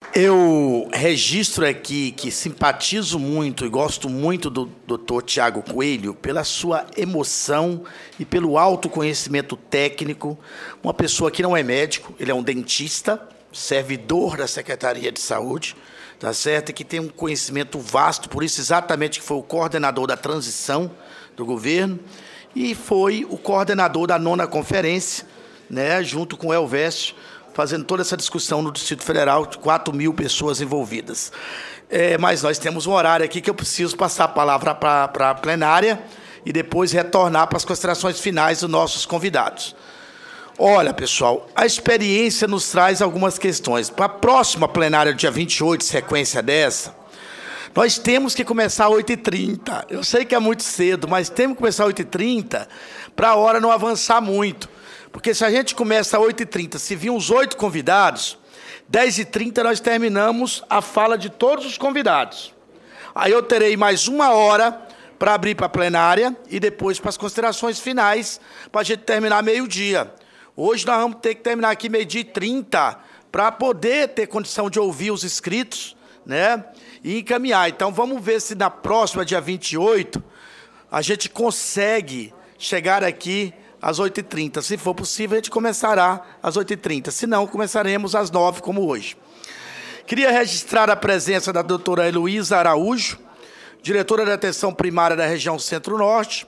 Eu registro aqui que simpatizo muito e gosto muito do Dr. Tiago Coelho pela sua emoção e pelo autoconhecimento técnico. Uma pessoa que não é médico, ele é um dentista, servidor da Secretaria de Saúde, tá certo? E que tem um conhecimento vasto, por isso exatamente que foi o coordenador da transição do governo e foi o coordenador da 9ª conferência, né, junto com o Elvésio, fazendo toda essa discussão no Distrito Federal, de 4.000 pessoas envolvidas. Mas nós temos um horário aqui que eu preciso passar a palavra para a plenária e depois retornar para as considerações finais dos nossos convidados. Olha, pessoal, a experiência nos traz algumas questões. Para a próxima plenária, dia 28, sequência dessa, nós temos que começar às 8h30. Eu sei que é muito cedo, mas temos que começar às 8h30 para a hora não avançar muito. Porque se a gente começa às 8h30, se vir uns 8 convidados, 10h30 nós terminamos a fala de todos os convidados. Aí eu terei mais 1 hora para abrir para a plenária e depois para as considerações finais, para a gente terminar meio-dia. Hoje nós vamos ter que terminar aqui 12h30 para poder ter condição de ouvir os inscritos, né, e encaminhar. Então vamos ver se na próxima, dia 28, a gente consegue chegar aqui às 8h30. Se for possível, a gente começará às 8h30. Se não, começaremos às 9h, como hoje. Queria registrar a presença da doutora Heloísa Araújo, diretora da Atenção Primária da região Centro-Norte,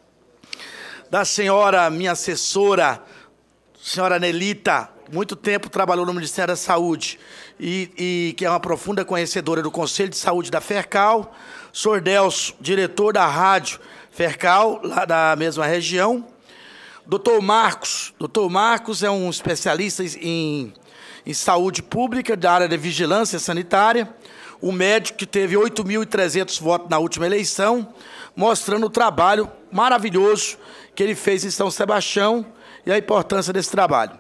da senhora, minha assessora, senhora Nelita, muito tempo trabalhou no Ministério da Saúde e que é uma profunda conhecedora do Conselho de Saúde da Fercal, senhor Delcio, diretor da Rádio Fercal, lá da mesma região, Dr. Marcos é um especialista em saúde pública, da área de vigilância sanitária, um médico que teve 8.300 votos na última eleição, mostrando o trabalho maravilhoso que ele fez em São Sebastião e a importância desse trabalho.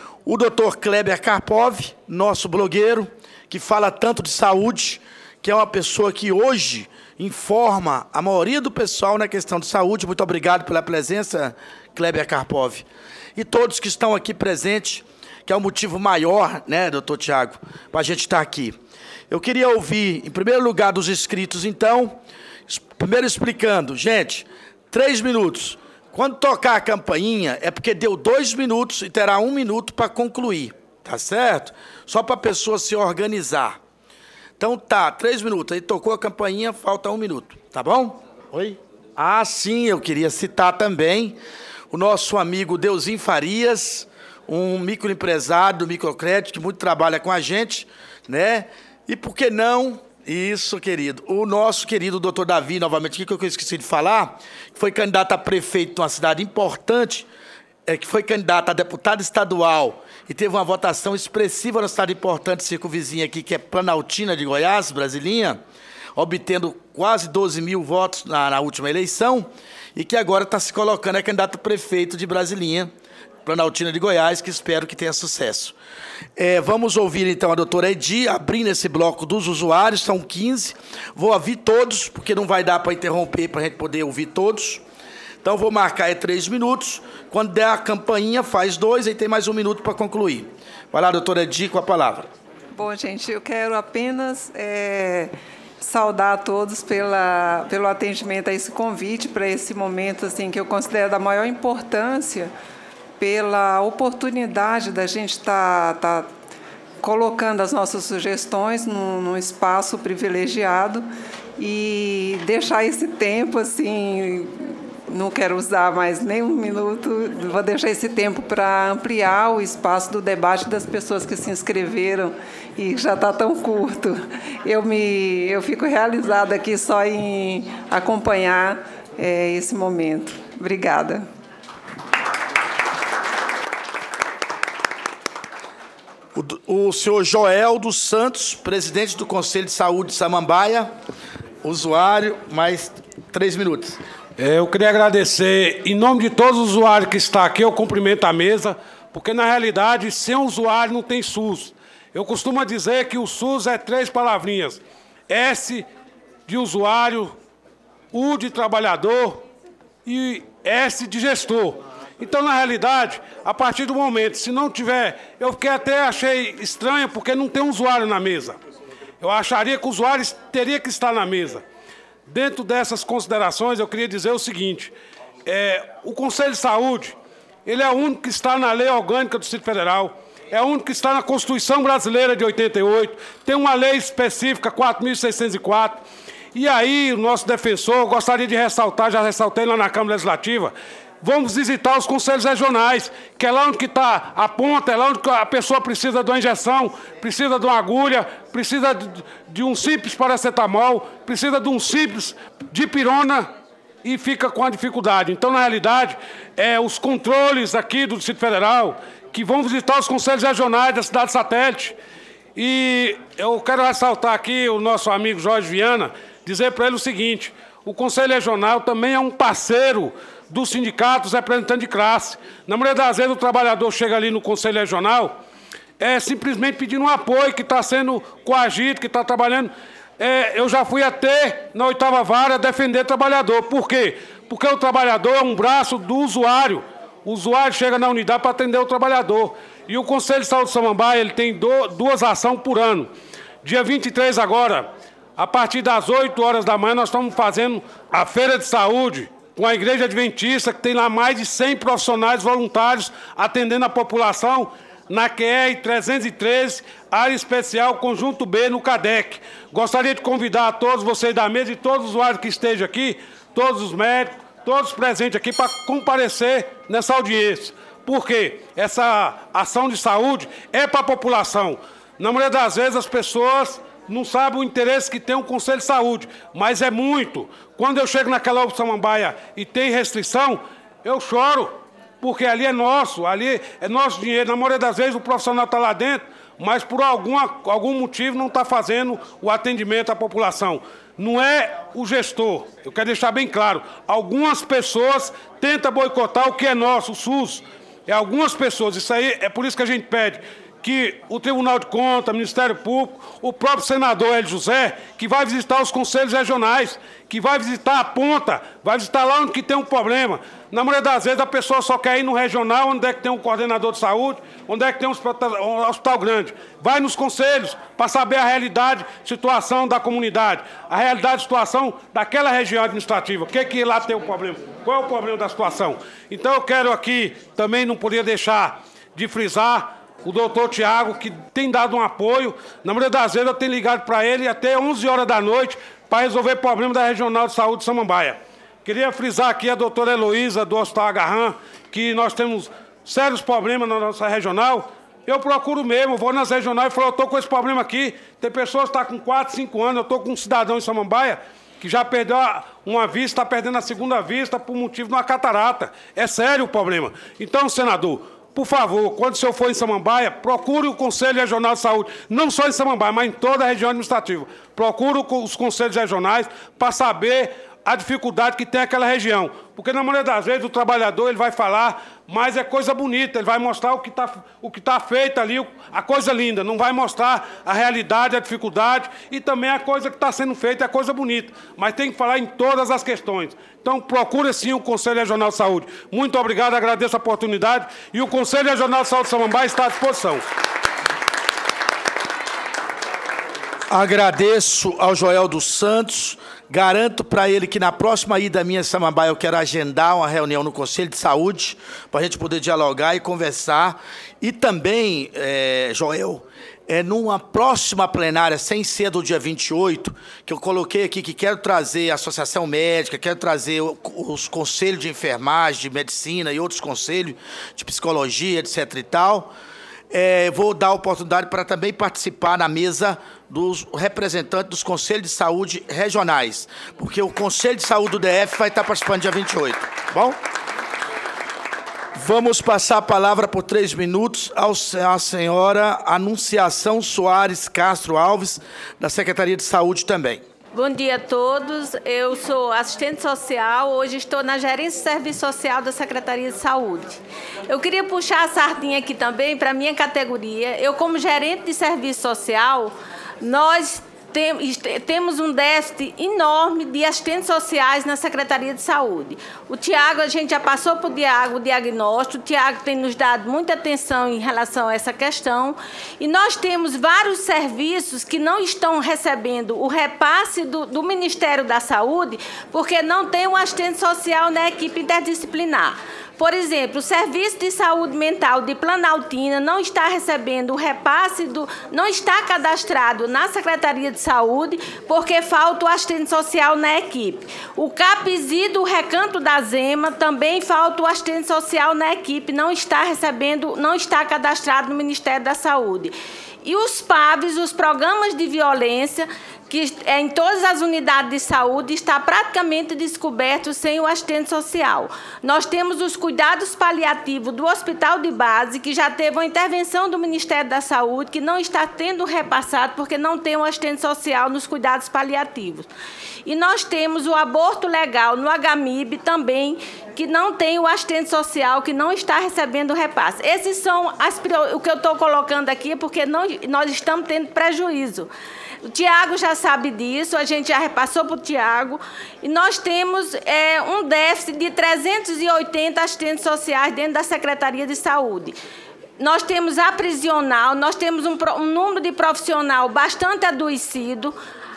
O Dr. Kleber Karpov, nosso blogueiro, que fala tanto de saúde, que é uma pessoa que hoje informa a maioria do pessoal na questão de saúde. Muito obrigado pela presença, Kleber Karpov. E todos que estão aqui presentes, que é o motivo maior, né, doutor Tiago, para a gente estar aqui. Eu queria ouvir, em primeiro lugar, dos inscritos, então, primeiro explicando. Gente, 3 minutos. Quando tocar a campainha, é porque deu 2 minutos e terá 1 minuto para concluir, tá certo? Só para a pessoa se organizar. Então tá, 3 minutos. Aí tocou a campainha, falta 1 minuto. Tá bom? Oi? Ah, sim, eu queria citar também o nosso amigo Deusinho Farias, um microempresário do microcrédito que muito trabalha com a gente, né? E por que não? Isso, querido. O nosso querido doutor Davi, novamente, que eu esqueci de falar, que foi candidato a prefeito de uma cidade importante, que foi candidato a deputado estadual e teve uma votação expressiva na cidade importante, circunvizinha aqui, que é Planaltina de Goiás, Brasilinha, obtendo quase 12.000 votos na última eleição, e que agora está se colocando a candidato a prefeito de Brasilinha, Planaltina de Goiás, que espero que tenha sucesso. Vamos ouvir, então, a doutora Edi, abrindo esse bloco dos usuários, são 15. Vou ouvir todos, porque não vai dar para interromper, para a gente poder ouvir todos. Então, vou marcar 3 minutos. Quando der a campainha, faz 2, aí tem mais 1 minuto para concluir. Vai lá, doutora Edi, com a palavra. Bom, gente, eu quero apenas saudar a todos pelo atendimento a esse convite, para esse momento assim, que eu considero da maior importância, pela oportunidade da gente estar colocando as nossas sugestões num espaço privilegiado e deixar esse tempo, assim, não quero usar mais nem 1 minuto, vou deixar esse tempo para ampliar o espaço do debate das pessoas que se inscreveram e já está tão curto. Eu fico realizada aqui só em acompanhar esse momento. Obrigada. O senhor Joel dos Santos, presidente do Conselho de Saúde de Samambaia, usuário, mais 3 minutos. Eu queria agradecer, em nome de todos os usuários que estão aqui, eu cumprimento a mesa, porque, na realidade, sem usuário não tem SUS. Eu costumo dizer que o SUS é 3 palavrinhas. S de usuário, U de trabalhador e S de gestor. Então, na realidade, a partir do momento, se não tiver... achei estranho, porque não tem um usuário na mesa. Eu acharia que o usuário teria que estar na mesa. Dentro dessas considerações, eu queria dizer o seguinte, o Conselho de Saúde, ele é o único que está na Lei Orgânica do Distrito Federal, é o único que está na Constituição Brasileira de 88, tem uma lei específica, 4.604, e aí o nosso defensor, gostaria de ressaltar, já ressaltei lá na Câmara Legislativa, vamos visitar os conselhos regionais, que é lá onde está a ponta, é lá onde a pessoa precisa de uma injeção, precisa de uma agulha, precisa de um simples paracetamol, precisa de um simples dipirona e fica com a dificuldade. Então, na realidade, os controles aqui do Distrito Federal, que vão visitar os conselhos regionais da cidade satélite. E eu quero ressaltar aqui o nosso amigo Jorge Viana, dizer para ele o seguinte, o Conselho Regional também é um parceiro dos sindicatos representantes de classe. Na maioria das vezes o trabalhador chega ali no Conselho Regional simplesmente pedindo um apoio, que está sendo coagido, que está trabalhando. Eu já fui até na 8ª Vara defender o trabalhador. Por quê? Porque o trabalhador é um braço do usuário. O usuário chega na unidade para atender o trabalhador. E o Conselho de Saúde de Samambaia, ele tem duas ações por ano. Dia 23 agora, a partir das 8 horas da manhã, nós estamos fazendo a Feira de Saúde com a Igreja Adventista, que tem lá mais de 100 profissionais voluntários atendendo a população na QR 313, área especial, Conjunto B, no CADEC. Gostaria de convidar a todos vocês da mesa e todos os usuários que estejam aqui, todos os médicos, todos presentes aqui, para comparecer nessa audiência. Por quê? Essa ação de saúde é para a população. Na maioria das vezes, as pessoas não sabem o interesse que tem o Conselho de Saúde, mas é muito. Quando eu chego naquela Samambaia e tem restrição, eu choro, porque ali é nosso dinheiro. Na maioria das vezes, o profissional está lá dentro, mas por algum motivo não está fazendo o atendimento à população. Não é o gestor, eu quero deixar bem claro. Algumas pessoas tentam boicotar o que é nosso, o SUS. Algumas pessoas, isso aí é por isso que a gente pede que o Tribunal de Contas, o Ministério Público, o próprio senador Hélio José, que vai visitar os conselhos regionais, que vai visitar a ponta, vai visitar lá onde que tem um problema. Na maioria das vezes, a pessoa só quer ir no regional, onde é que tem um coordenador de saúde, onde é que tem um hospital grande. Vai nos conselhos para saber a realidade, situação da comunidade, a realidade, situação daquela região administrativa. O que lá tem o problema? Qual é o problema da situação? Então, eu quero aqui, também não podia deixar de frisar, o doutor Tiago, que tem dado um apoio. Na maioria das vezes eu tenho ligado para ele até 11 horas da noite para resolver problema da Regional de Saúde de Samambaia. Queria frisar aqui a doutora Heloísa, do Hospital Agarrã, que nós temos sérios problemas na nossa regional. Eu procuro mesmo, vou nas regionais e falo, eu estou com esse problema aqui. Tem pessoas que estão com 4, 5 anos, eu estou com um cidadão em Samambaia que já perdeu uma vista, está perdendo a segunda vista por motivo de uma catarata. É sério o problema. Então, senador, por favor, quando o senhor for em Samambaia, procure o Conselho Regional de Saúde, não só em Samambaia, mas em toda a região administrativa. Procure os conselhos regionais para saber a dificuldade que tem aquela região. Porque, na maioria das vezes, o trabalhador ele vai falar, mas é coisa bonita, ele vai mostrar o que tá feito ali, a coisa linda, não vai mostrar a realidade, a dificuldade, e também a coisa que está sendo feita, a coisa bonita. Mas tem que falar em todas as questões. Então, procure sim o Conselho Regional de Saúde. Muito obrigado, agradeço a oportunidade, e o Conselho Regional de Saúde de Samambaia está à disposição. Agradeço ao Joel dos Santos. Garanto para ele que na próxima ida minha em Samambaia eu quero agendar uma reunião no Conselho de Saúde para a gente poder dialogar e conversar. E também, Joel, numa próxima plenária, sem ser do dia 28, que eu coloquei aqui que quero trazer a Associação Médica, quero trazer os conselhos de enfermagem, de medicina e outros conselhos de psicologia, etc. e tal. Vou dar a oportunidade para também participar na mesa dos representantes dos Conselhos de Saúde regionais, porque o Conselho de Saúde do DF vai estar participando dia 28, bom? Vamos passar a palavra por 3 minutos à senhora Anunciação Soares Castro Alves, da Secretaria de Saúde também. Bom dia a todos, eu sou assistente social, hoje estou na Gerência de Serviço Social da Secretaria de Saúde. Eu queria puxar a sardinha aqui também para a minha categoria. Eu, como gerente de serviço social, nós temos um déficit enorme de assistentes sociais na Secretaria de Saúde. O Tiago, a gente já passou por o diagnóstico, o Tiago tem nos dado muita atenção em relação a essa questão, e nós temos vários serviços que não estão recebendo o repasse do Ministério da Saúde, porque não tem um assistente social na equipe interdisciplinar. Por exemplo, o Serviço de Saúde Mental de Planaltina não está recebendo o repasse, não está cadastrado na Secretaria de Saúde, porque falta o assistente social na equipe. O CAPSI do Recanto da Zema também falta o assistente social na equipe, não está recebendo, não está cadastrado no Ministério da Saúde. E os PAVs, os programas de violência, que em todas as unidades de saúde está praticamente descoberto sem o assistente social. Nós temos os cuidados paliativos do Hospital de Base, que já teve uma intervenção do Ministério da Saúde, que não está tendo repassado porque não tem um assistente social nos cuidados paliativos. E nós temos o aborto legal no HMIB também, que não tem o assistente social, que não está recebendo o repasse. Esses são o que eu estou colocando aqui, porque nós estamos tendo prejuízo. O Tiago já sabe disso, a gente já repassou para o Tiago, e nós temos um déficit de 380 assistentes sociais dentro da Secretaria de Saúde. Nós temos a prisional, nós temos um número de profissional bastante adoecido,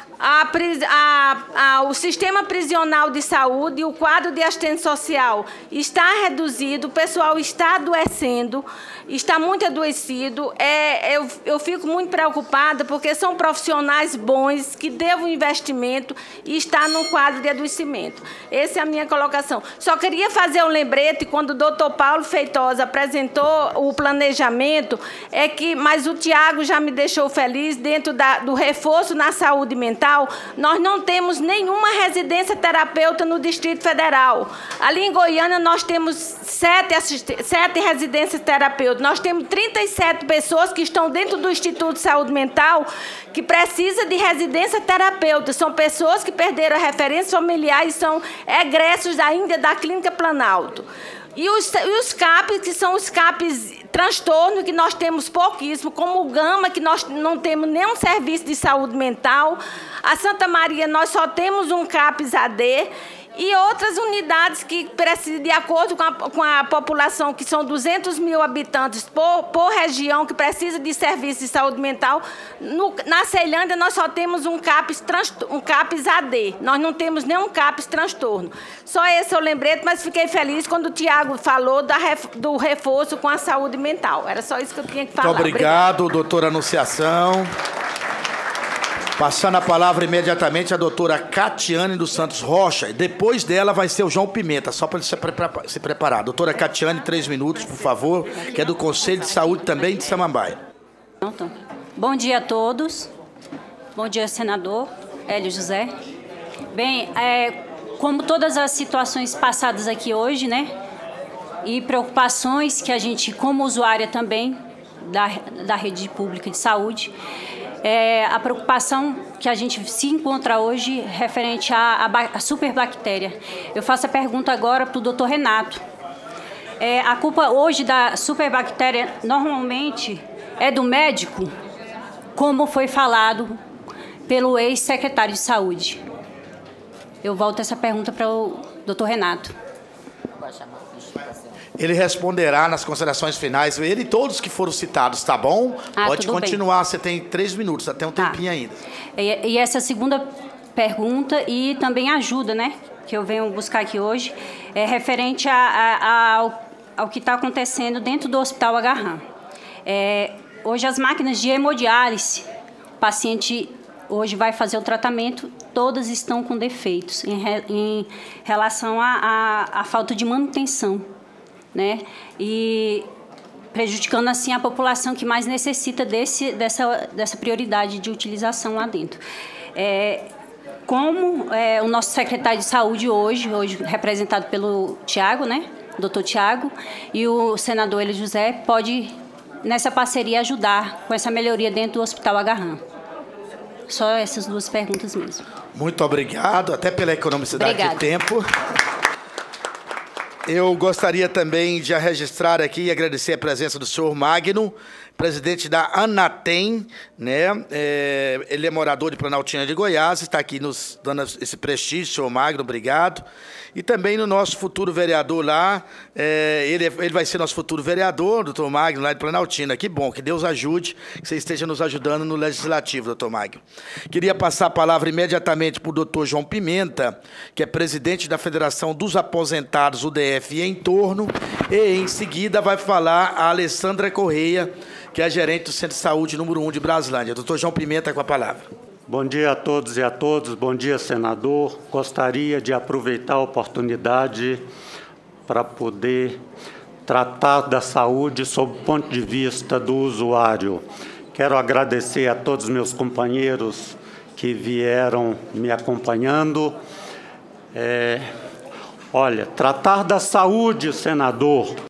o sistema prisional de saúde, o quadro de assistente social está reduzido, o pessoal está adoecendo, está muito adoecido. Eu fico muito preocupada porque são profissionais bons que devem um investimento e está num quadro de adoecimento. Essa é a minha colocação. Só queria fazer um lembrete, quando o doutor Paulo Feitosa apresentou o planejamento, mas o Tiago já me deixou feliz, dentro do reforço na saúde mental, nós não temos nenhuma residência terapeuta no Distrito Federal. Ali em Goiânia nós temos 7 residências terapeutas. Nós temos 37 pessoas que estão dentro do Instituto de Saúde Mental que precisam de residência terapeuta. São pessoas que perderam a referência familiar e são egressos ainda da Clínica Planalto. E os CAPs, que são os CAPs transtorno, que nós temos pouquíssimo, como o Gama, que nós não temos nenhum serviço de saúde mental. A Santa Maria, nós só temos um CAPS AD. E outras unidades que precisam, de acordo com a população, que são 200 mil habitantes por região, que precisa de serviço de saúde mental. Na Ceilândia, nós só temos um CAPS AD. Nós não temos nenhum CAPS transtorno. Só esse eu lembrei, mas fiquei feliz quando o Tiago falou do reforço com a saúde mental. Era só isso que eu tinha que falar. Muito obrigado, doutora Anunciação. Passando a palavra imediatamente à doutora Catiane dos Santos Rocha. Depois dela vai ser o João Pimenta, só para ele se preparar. Doutora Catiane, 3 minutos, por favor, que é do Conselho de Saúde também de Samambaia. Bom dia a todos. Bom dia, senador Hélio José. Bem, como todas as situações passadas aqui hoje, né, e preocupações que a gente, como usuária também da rede pública de saúde, a preocupação que a gente se encontra hoje referente à superbactéria. Eu faço a pergunta agora para o doutor Renato. A culpa hoje da superbactéria normalmente é do médico, como foi falado pelo ex-secretário de Saúde. Eu volto essa pergunta para o doutor Renato. Ele responderá nas considerações finais, ele e todos que foram citados, tá bom? Pode continuar, bem. Você tem 3 minutos, até um tempinho ainda. E essa segunda pergunta, e também ajuda, né, que eu venho buscar aqui hoje, é referente ao que está acontecendo dentro do Hospital Agarrã. Hoje as máquinas de hemodiálise, o paciente hoje vai fazer o tratamento, todas estão com defeitos em relação à falta de manutenção, né? E prejudicando assim a população que mais necessita dessa prioridade de utilização lá dentro. Como o nosso secretário de Saúde hoje representado pelo Tiago, né, doutor Tiago, e o senador Hélio José, pode, nessa parceria, ajudar com essa melhoria dentro do Hospital Agarrã. Só essas 2 perguntas mesmo. Muito obrigado, até pela economicidade de tempo. Eu gostaria também de registrar aqui e agradecer a presença do senhor Magno, presidente da Anatem, né? Ele é morador de Planaltina de Goiás, está aqui nos dando esse prestígio, senhor Magno, obrigado. E também no nosso futuro vereador lá, ele vai ser nosso futuro vereador, doutor Magno, lá de Planaltina. Que bom, que Deus ajude, que você esteja nos ajudando no Legislativo, doutor Magno. Queria passar a palavra imediatamente para o doutor João Pimenta, que é presidente da Federação dos Aposentados, UDF e entorno, e em seguida vai falar a Alessandra Correia, que é gerente do Centro de Saúde número 1 de Braslândia. Doutor João Pimenta com a palavra. Bom dia a todos e a todas. Bom dia, senador. Gostaria de aproveitar a oportunidade para poder tratar da saúde sob o ponto de vista do usuário. Quero agradecer a todos os meus companheiros que vieram me acompanhando. Olha, tratar da saúde, senador,